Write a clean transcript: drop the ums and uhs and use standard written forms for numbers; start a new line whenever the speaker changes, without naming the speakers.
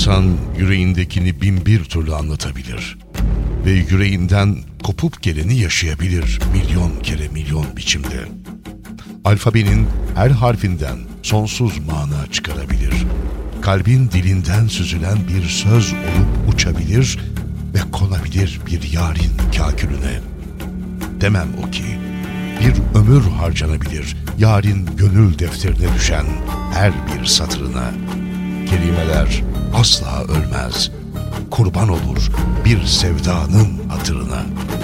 İnsan yüreğindekini bin bir türlü anlatabilir ve yüreğinden kopup geleni yaşayabilir milyon kere milyon biçimde. Alfabenin her harfinden sonsuz mana çıkarabilir. Kalbin dilinden süzülen bir söz olup uçabilir ve konabilir bir yarın kâkülüne. Demem o ki, bir ömür harcanabilir yarın gönül defterine düşen her bir satırına. Kelimeler asla ölmez, kurban olur bir sevdanın hatırına.